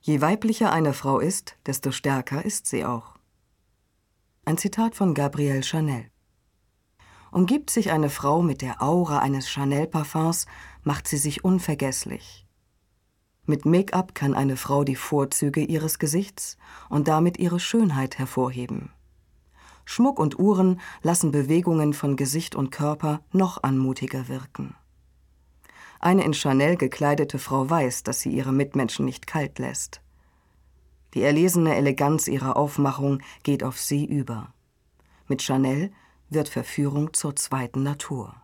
Je weiblicher eine Frau ist, desto stärker ist sie auch. Ein Zitat von Gabrielle Chanel. Umgibt sich eine Frau mit der Aura eines Chanel-Parfums, macht sie sich unvergesslich. Mit Make-up kann eine Frau die Vorzüge ihres Gesichts und damit ihre Schönheit hervorheben. Schmuck und Uhren lassen Bewegungen von Gesicht und Körper noch anmutiger wirken. Eine in Chanel gekleidete Frau weiß, dass sie ihre Mitmenschen nicht kalt lässt. Die erlesene Eleganz ihrer Aufmachung geht auf sie über. Mit Chanel wird Verführung zur zweiten Natur.